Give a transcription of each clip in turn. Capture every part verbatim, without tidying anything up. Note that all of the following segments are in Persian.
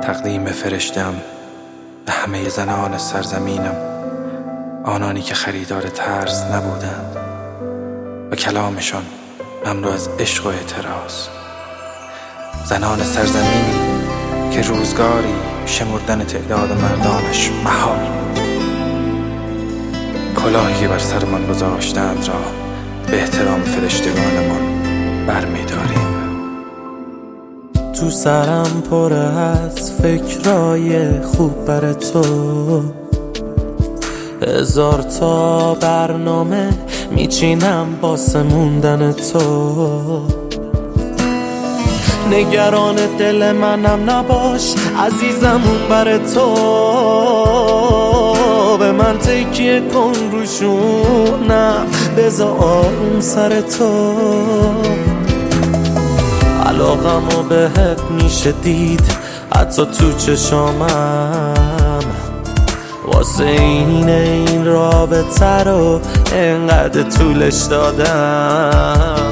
تقدیم بفرشتم به همه زنان سرزمینم، آنانی که خریدار ترس نبودند و کلامشان مملو از عشق و اعتراض. زنان سرزمینی که روزگاری شمردن تعداد مردانش محال بود. کلاهی که بر سرمان گذاشتند را به احترام فرشتگانمان برمی‌داریم. تو سرم پره از فکرای خوب بر تو، هزار تا برنامه میچینم واسه موندن تو. نگران دل منم نباش عزیزم، اون بر تو. به من تکیه کن روشونم، بذار آروم سر تو. علاقمو بهت میشه دید حتی تو چشامم، واسه این این رابطه رو انقدر طولش دادم.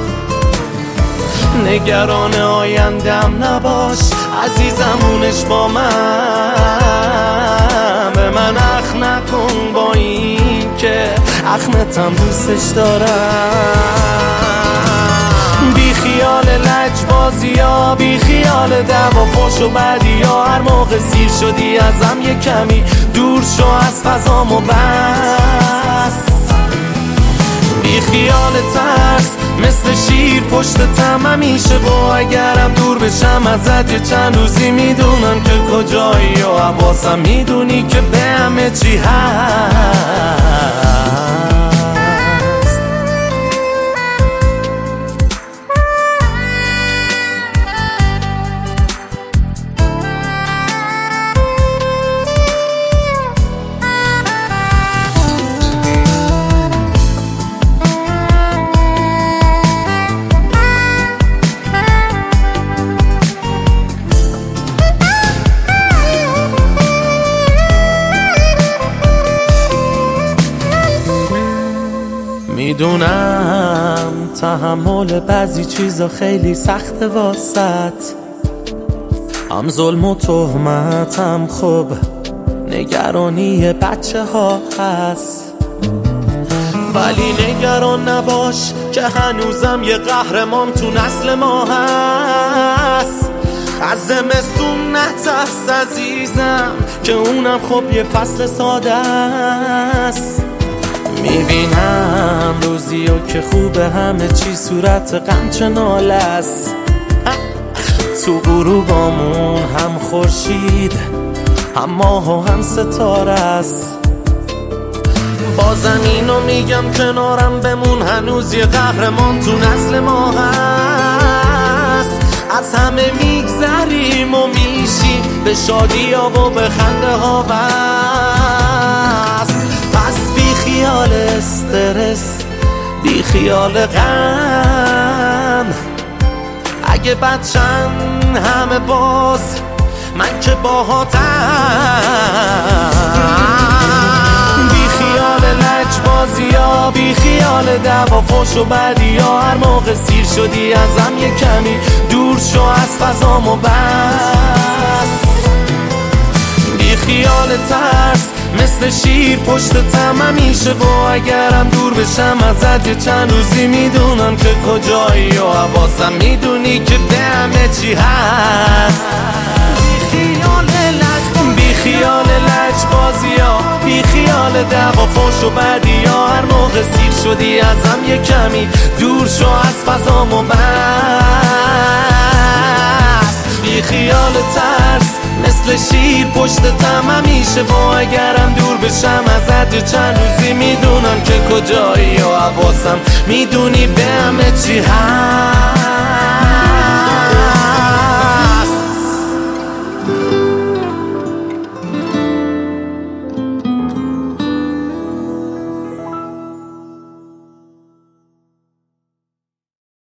نگران آیندم نباش عزیزم، اونش با من. به من اخ نکن با این که اخمتم دوستش دارم. بی خیال لجبازی ها، بی خیال دعوا فحش و بدی ها. هر موقع سیر شدی ازم یه کمی دور شو از فضامو بس. بی خیال ترس مثل شیر پشتتم همیشه، و اگرم دور بشم ازت یه چند روزی میدونم که کجایی و حواسم میدونی که به همه چی هست. میدونم تحمل بعضی چیزا خیلی سخت واسط، هم ظلم و تهمت هم خب نگرانی بچه ها هست. ولی نگران نباش که هنوزم یه قهرمان تو نسل ما هست. از زمستون نترس عزیزم که اونم خب یه فصل ساده است. میبینم روزی و که خوبه همه چی صورت غم چه ناله است. تو غروبامون هم خورشید هم ماه و هم ستاره است. بازم اینو میگم کنارم بمون، هنوز یه قهرمان تو نسل ما هست. از همه میگذریم و میشیم به شادی ها و به خنده ها بس. پس بی خیال استرس، بی خیال غم. اگه بچن همه باز من که باهاتم. بی خیال لجبازی ها، بی خیال دعوا فحش و بدی ها. هر موقع سیر شدی ازم یه کمی دور شو از فضامو بس. بی خیال ترس مثل شیر پشتتم همیشه، و اگرم دور بشم ازت یه چند روزی میدونم که کجایی و حواسم میدونی که به همه چی هست. بی خیال لجبازی ها، بی خیال دعوا فحش و بدی ها. هر موقع سیر شدی ازم یه کمی دور شو از فضامو بس. بی خیال ترس مثل شیر پشتتم همیشه، و اگرم دور بشم ازت یه چند روزی میدونم که کجایی و حواسم میدونی به همه چی هست.